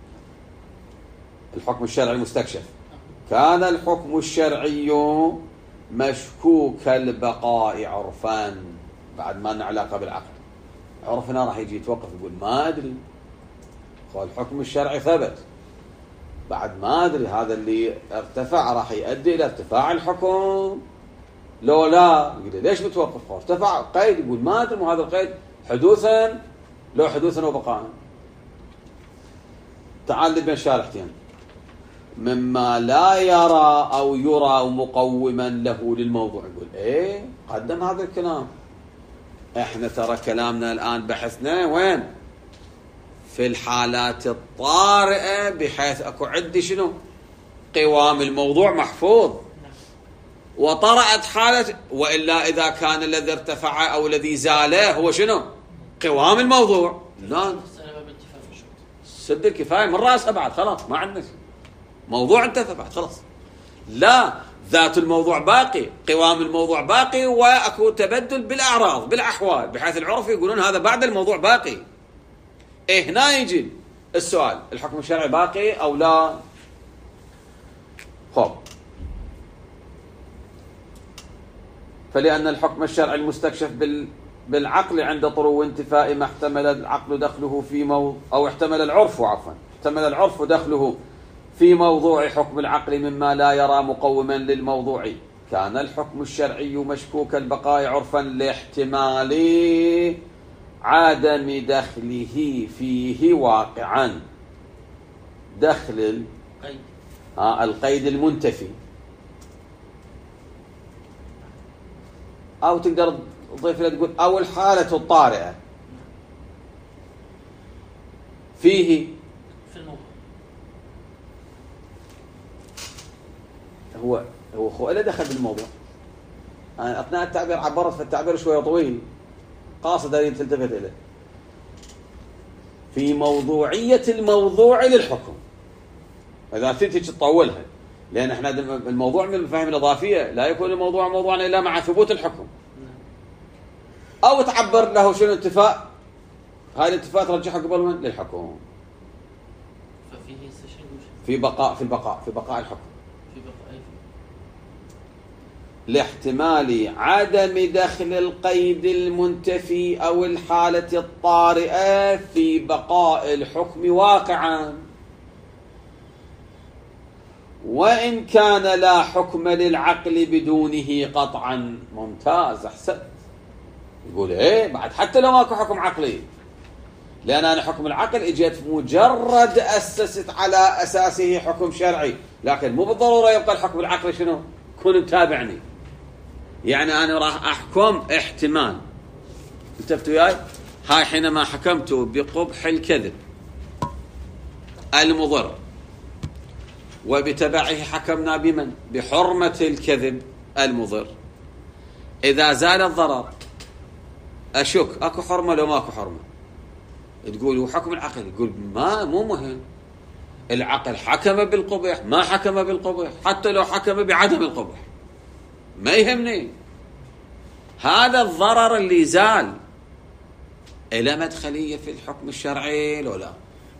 Speaker 1: الحكم الشرعي المستكشف، كان الحكم الشرعي مشكوك البقاء عرفان، بعد ما لنا علاقة بالعقل، عرفنا راح يجي يتوقف يقول ما أدري، الحكم الشرعي ثبت، بعد ما أدري، هذا اللي ارتفع راح يؤدي إلى ارتفاع الحكم لو لا يقول ليش متوقف؟ ارتفع قيد، يقول ما ادري مو هذا القيد حدوثا لو حدوثا وبقاء. تعال بين شارحتين. مما لا يرى أو يرى مقوما له للموضوع، يقول إيه قدم هذا الكلام. إحنا ترى كلامنا الآن بحثنا وين؟ في الحالات الطارئة، بحيث أكو عندي شنو؟ قوام الموضوع محفوظ، وطرأت حالة، وإلا إذا كان الذي ارتفع أو الذي زاله هو شنو؟ قوام الموضوع. لا سد الكفاية من رأسها بعد خلاص ما عندنا شيء، موضوع انتهى بعد خلاص. لا، ذات الموضوع باقي، قوام الموضوع باقي، وأكو تبدل بالأعراض بالأحوال، بحيث العرف يقولون هذا بعد الموضوع باقي. إيه هنا يجي السؤال، الحكم الشرعي باقي أو لا؟ خب، فلأن الحكم الشرعي المستكشف بال بالعقل عند طرو انتفاء ما احتمل العقل دخله في موضوع، أو احتمل العرف عفوا احتمل العرف دخله في موضوع حكم العقل مما لا يرى مقوما للموضوع، كان الحكم الشرعي مشكوك البقاء عرفا لاحتمال عدم دخله فيه واقعا. دخل القيد, آه القيد المنتفي، أو تقدر تضيف له تقول أو الحالة الطارئة فيه
Speaker 3: في الموضوع.
Speaker 1: هو هو هو إلا دخل بالموضوع. أنا أثناء التعبير عبرت، في التعبير شوية طويل قاصد أن تلتفت إليه في موضوعية الموضوع للحكم. إذا تنتج تطولها، لأن إحنا الموضوع من المفاهيم الإضافية لا يكون الموضوع موضوعا إلا مع ثبوت الحكم. أو تعبر له شنو انتفاء، هاي الانتفاء ترجعها قبل من للحكم.
Speaker 3: ففيه
Speaker 1: في بقاء في البقاء في بقاء الحكم
Speaker 3: في بقاء
Speaker 1: لاحتمال عدم دخل القيد المنتفي أو الحالة الطارئة في بقاء الحكم واقعا، وإن كان لا حكم للعقل بدونه قطعا. ممتاز، أحسنت. يقول إيه بعد حتى لو ماكو حكم عقلي، لأن أنا حكم العقل إجيت مجرد أسست على أساسه حكم شرعي، لكن مو بالضرورة يبقى الحكم العقلي شنو؟ كن متابعني. يعني أنا راح أحكم احتمال. انتبهتوا وياي؟ هاي حينما حكمت بقبح الكذب المضر، وبتبعه حكمنا بمن؟ بحرمة الكذب المضر. إذا زال الضرر أشك أكو حرمة لو ماكو حرمة. تقول وحكم العقل، يقول ما مو مهم، العقل حكم بالقبح ما حكم بالقبح، حتى لو حكم بعدم القبح ما يهمني. هذا الضرر اللي زال إلى مدخلية في الحكم الشرعي لو لا،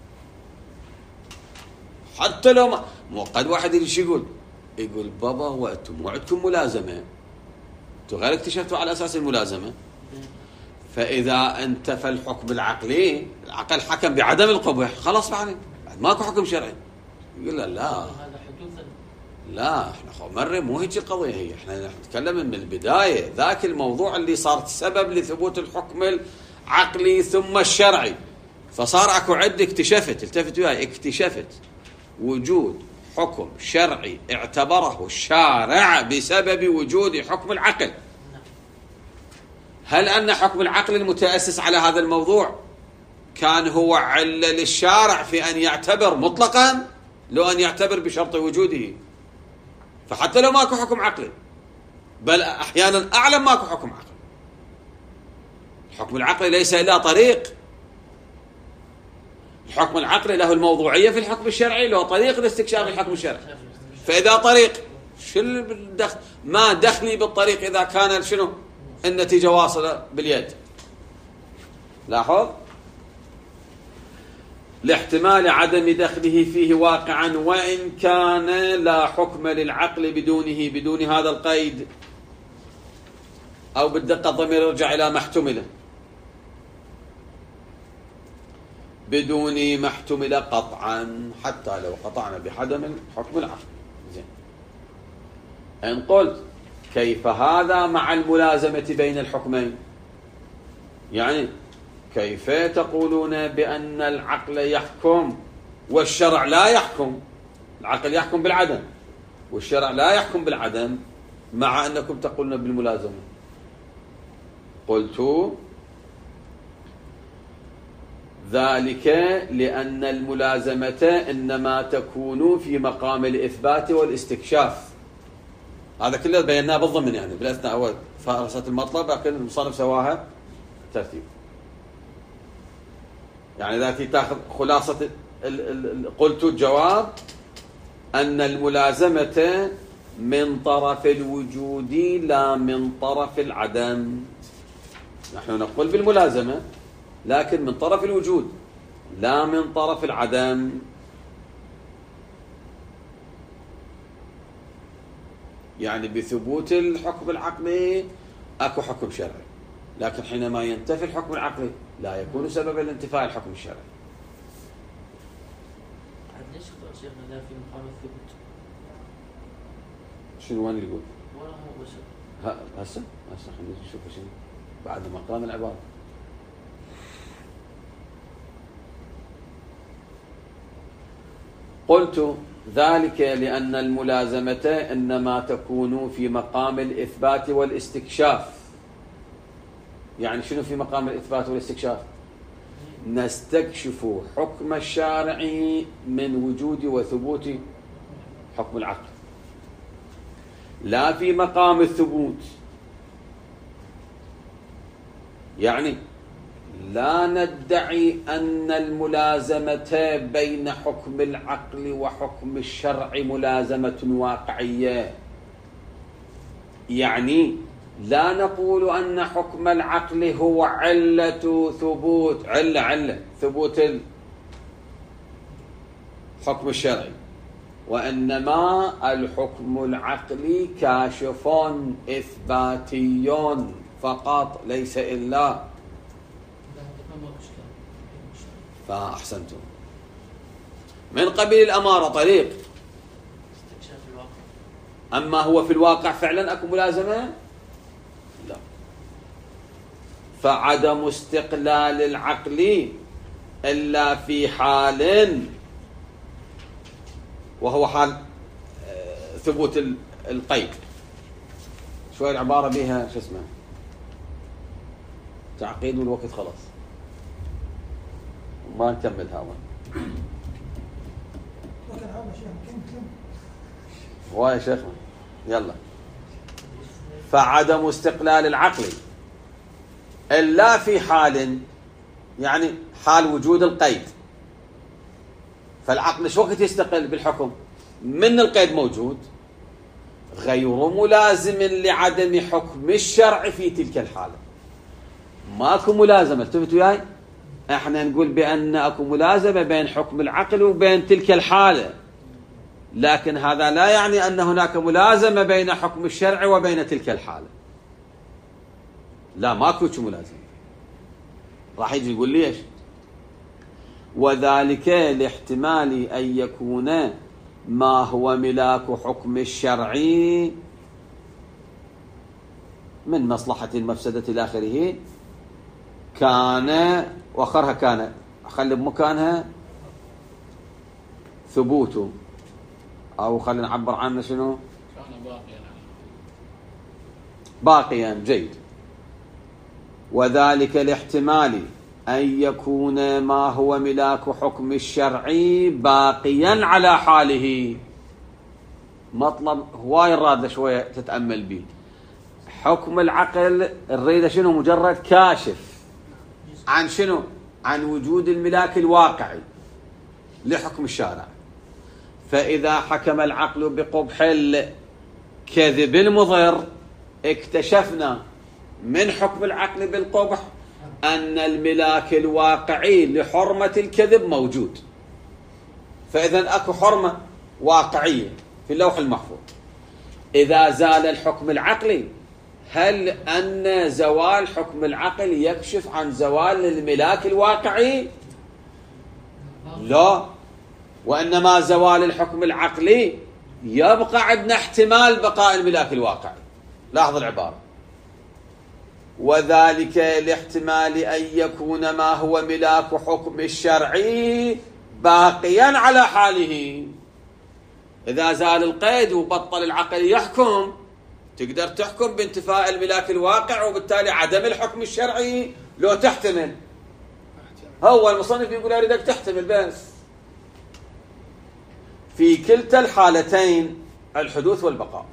Speaker 1: حتى لو ما مو قد واحد اللي يقول يقول بابا هو أنتم مو عندكم ملازمة، أنتم غير اكتشفتوا على أساس الملازمة. فإذا انتفى الحكم العقلي، العقل حكم بعدم القبح، خلاص بعد ماكو حكم شرعي. يقول لا لا لا احنا مرة مو هيك القضية، هي احنا نتكلم من البداية ذاك الموضوع اللي صار سبب لثبوت الحكم العقلي ثم الشرعي. فصار اكو عد اكتشفت، التفت وياي، اكتشفت وجود حكم شرعي اعتبره الشارع بسبب وجود حكم العقل. هل أن حكم العقل المتأسس على هذا الموضوع كان هو علة للشارع في أن يعتبر مطلقا، لو أن يعتبر بشرط وجوده؟ فحتى لو ماكو حكم عقلي، بل أحيانا أعلم ماكو حكم عقلي، الحكم العقلي ليس إلا طريق. الحكم العقلي له الموضوعية في الحكم الشرعي، له طريق لاستكشاف الحكم الشرعي. فإذا طريق شو الدخل؟ ما دخلي بالطريق إذا كان شنو النتيجة واصلة باليد. لاحظ لاحتمال عدم دخله فيه واقعا، وإن كان لا حكم للعقل بدونه، بدون هذا القيد، أو بالدقة الضمير يرجع إلى ما احتمل، بدون ما احتمل قطعا، حتى لو قطعنا بعدم الحكم العقلي. زين، إن قلت كيف هذا مع الملازمة بين الحكمين؟ يعني كيف تقولون بأن العقل يحكم والشرع لا يحكم؟ العقل يحكم بالعدم والشرع لا يحكم بالعدم، مع أنكم تقولون بالملازمة. قلت ذلك لأن الملازمة إنما تكون في مقام الإثبات والاستكشاف. هذا كله بيناه بالضمن، يعني بالأثناء أول فارسة المطلب، لكن المصنف سواها ترتيب. يعني ذاتي تأخذ خلاصة ال ال قلت الجواب أن الملازمة من طرف الوجود لا من طرف العدم. نحن نقول بالملازمة لكن من طرف الوجود لا من طرف العدم. يعني بثبوت الحكم العقلي أكو حكم شرعي، لكن حينما ينتفي الحكم العقلي لا يكون سببا لانتفاء الحكم الشرعي.
Speaker 3: ليش شيخنا لا في مقام الثبوت؟
Speaker 1: شنو وين يقول؟
Speaker 3: ولا هو بس
Speaker 1: هسه هسه خلينا نشوف شنو بعد ما قرانا العبارة. قلت ذلك لأن الملازمة إنما تكون في مقام الإثبات والاستكشاف. يعني شنو في مقام الإثبات والاستكشاف؟ نستكشف حكم الشارع من وجود وثبوت حكم العقل، لا في مقام الثبوت. يعني لا ندعي أن الملازمة بين حكم العقل وحكم الشرع ملازمة واقعية. يعني لا نقول أن حكم العقل هو علة ثبوت علة علة ثبوت الحكم الشرعي، وإنما الحكم العقلي كاشف إثباتي فقط ليس إلا. فأحسنتم. من قبيل الأمارة طريق،
Speaker 3: استكشاف الواقع.
Speaker 1: أما هو في الواقع فعلا أكو ملازمة؟ لا. فعدم استقلال العقل إلا في حال، وهو حال ثبوت القيد. شوية العبارة بها شو اسمه تعقيد والوقت خلاص ما نكمل هذا. هو يا شيخنا يلا. فعدم استقلال العقل إلا في حال، يعني حال وجود القيد. فالعقل شو وقت يستقل بالحكم؟ من القيد موجود، غير ملازم لعدم حكم الشرع في تلك الحالة. ماكو ملازمة. التفتوا وياي؟ احنا نقول بأن اكو ملازمة بين حكم العقل وبين تلك الحالة، لكن هذا لا يعني أن هناك ملازمة بين حكم الشرع وبين تلك الحالة. لا، ماكو ملازمة. راح يجي يقول ليش؟ وذلك لاحتمال أن يكون ما هو ملاك حكم الشرعي من مصلحة المفسدة إلى آخره كان، وآخرها كان، خلي بمكانها ثبوته، أو خلينا نعبر عنه شنو؟
Speaker 4: كان باقيا
Speaker 1: باقيا. جيد. وذلك لاحتمال أن يكون ما هو ملاك حكم الشرعي باقيا على حاله. مطلب هواي الراد شوية تتأمل به. حكم العقل الريدة شنو؟ مجرد كاشف عن شنو؟ عن وجود الملاك الواقعي لحكم الشارع. فإذا حكم العقل بقبح الكذب المضر، اكتشفنا من حكم العقل بالقبح أن الملاك الواقعي لحرمة الكذب موجود. فإذا أكو حرمة واقعية في اللوح المحفوظ. إذا زال الحكم العقلي، هل أن زوال حكم العقل يكشف عن زوال الملاك الواقعي؟ لا، وإنما زوال الحكم العقلي يبقى عندنا احتمال بقاء الملاك الواقعي. لاحظ العبارة، وذلك لاحتمال أن يكون ما هو ملاك حكم الشرعي باقيا على حاله. إذا زال القيد وبطل العقل يحكم، تقدر تحكم بانتفاء الملاك الواقع وبالتالي عدم الحكم الشرعي لو تحتمل. هو المصنف يقول أريدك تحتمل بس. في كلتا الحالتين الحدوث والبقاء،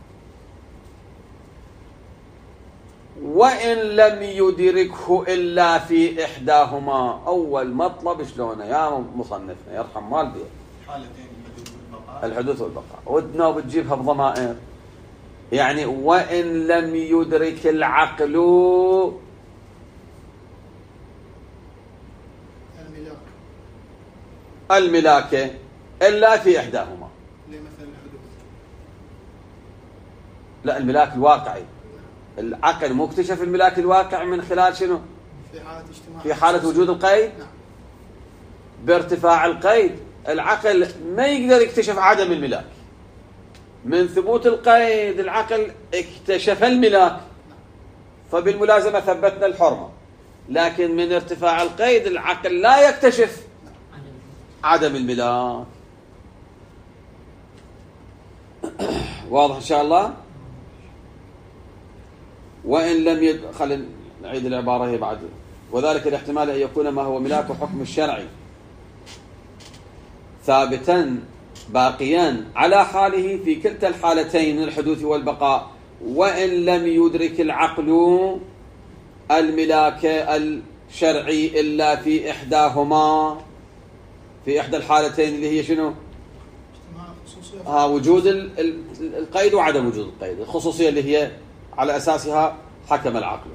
Speaker 1: وإن لم يدركه إلا في إحداهما. أول مطلب شلونه يا مصنفنا يرحم والديه؟
Speaker 4: حالتين الحدوث والبقاء.
Speaker 1: الحدوث والبقاء، ودنا وبتجيبها بضمائر، يعني وإن لم يدرك العقل
Speaker 2: الملاك
Speaker 1: الملاكة إلا في إحداهما.
Speaker 2: لمثل الحدوث.
Speaker 1: لا، الملاك الواقعي. العقل مكتشف الملاك الواقع من خلال شنو؟
Speaker 2: في حالة اجتماع
Speaker 1: في حالة وجود القيد.
Speaker 2: نعم.
Speaker 1: بارتفاع القيد العقل ما يقدر يكتشف عدم الملاك. من ثبوت القيد العقل اكتشف الملاك، فبالملازمة ثبتنا الحرمة. لكن من ارتفاع القيد العقل لا يكتشف عدم الملاك. واضح إن شاء الله؟ وإن لم يد... خلينا نعيد العبارة هي بعد. وذلك الاحتمال أن يكون ما هو ملاك حكم الشرعي ثابتا باقيا على حاله في كلتا الحالتين من الحدوث والبقاء، وإن لم يدرك العقل الملاك الشرعي إلا في إحداهما. في إحدى الحالتين اللي هي شنو؟
Speaker 2: اجتماع خصوصية.
Speaker 1: ها وجود ال- ال- القيد وعدم وجود القيد، الخصوصية اللي هي على أساسها حكم العقل.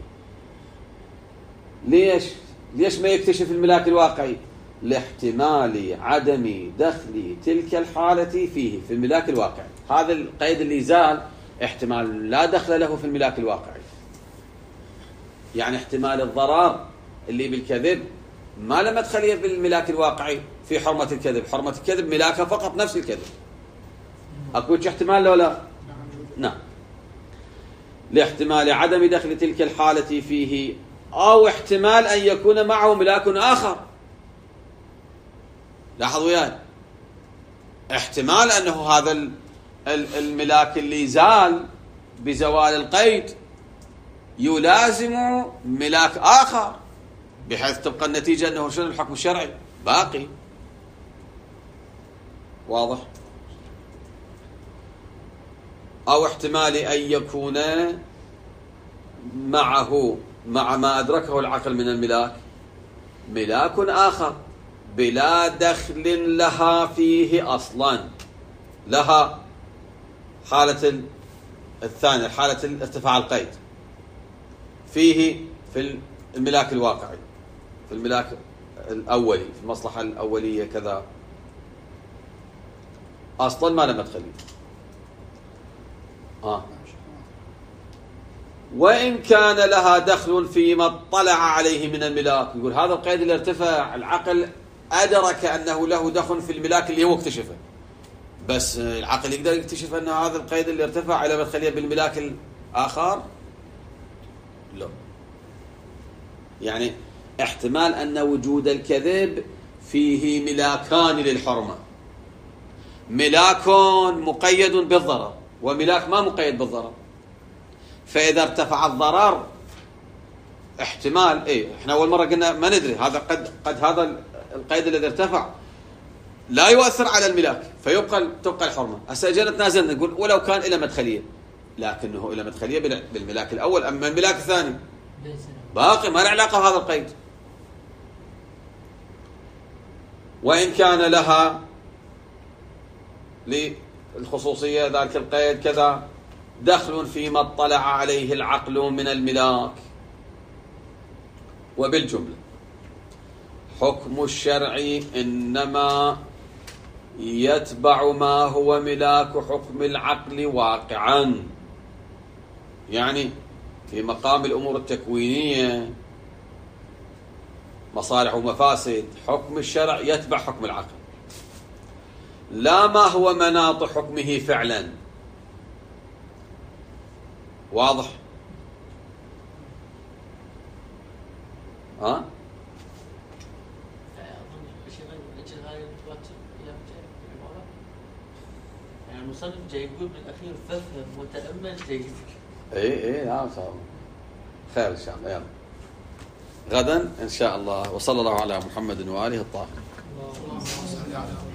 Speaker 1: ليش؟ ليش ما يكتشف الملاك الواقعي؟ لاحتمال عدم دخل تلك الحالة فيه في الملاك الواقعي. هذا القيد اللي زال احتمال لا دخل له في الملاك الواقعي، يعني احتمال الضرر اللي بالكذب ما له مدخلية بالملاك الواقعي في حرمة الكذب. حرمة الكذب ملاكها فقط نفس الكذب. أكو احتمال لو لا؟ نعم. لاحتمال عدم دخل تلك الحالة فيه، أو احتمال أن يكون معه ملاك آخر. لاحظوا وياي، احتمال أنه هذا الملاك اللي زال بزوال القيد يلازم ملاك آخر، بحيث تبقى النتيجة أنه شنو الحكم الشرعي باقي. واضح؟ أو احتمال أن يكون معه مع ما أدركه العقل من الملاك ملاك آخر بلا دخل لها فيه أصلا. لها حالة الثانية، حالة ارتفاع القيد فيه في الملاك الواقعي، في الملاك الأولي، في المصلحة الأولية كذا، أصلا ما لم تخليه. آه. وإن كان لها دخل فيما اطلع عليه من الملاك. يقول هذا القيد اللي ارتفع العقل أدرك أنه له دخل في الملاك اللي هو اكتشفه، بس العقل يقدر يكتشف أن هذا القيد اللي ارتفع على مدخلية بالملاك الآخر؟ لا. يعني احتمال أن وجود الكذب فيه ملاكان للحرمة، ملاك مقيد بالضرر وملاك ما مقيد بالضرر. فإذا ارتفع الضرر احتمال ايه، احنا اول مره قلنا ما ندري هذا قد قد هذا القيد الذي ارتفع لا يؤثر على الملاك فيبقى تبقى الحرمه. هسه اجينا تنازلنا نقول ولو كان الى مدخليه، لكنه الى مدخليه بالملاك الاول، اما الملاك الثاني باقي ما له علاقه بهذا القيد. وان كان لها للخصوصيه ذلك القيد كذا دخل فيما اطلع عليه العقل من الملاك. وبالجملة حكم الشرع إنما يتبع ما هو ملاك حكم العقل واقعا، يعني في مقام الأمور التكوينية مصالح ومفاسد حكم الشرع يتبع حكم العقل، لا ما هو مناط حكمه فعلا. واضح؟ ها؟
Speaker 3: اظن شيء غير من اجل هاي المتواتر ايام جاي العباره. يعني المصنف جاي يقول بالاخير فافهم وتامل جيد.
Speaker 1: اي اي نعم صار خير ان شاء الله. يلا غدا ان شاء الله. وصلى الله على محمد واله الطاهرين.
Speaker 2: اللهم صل على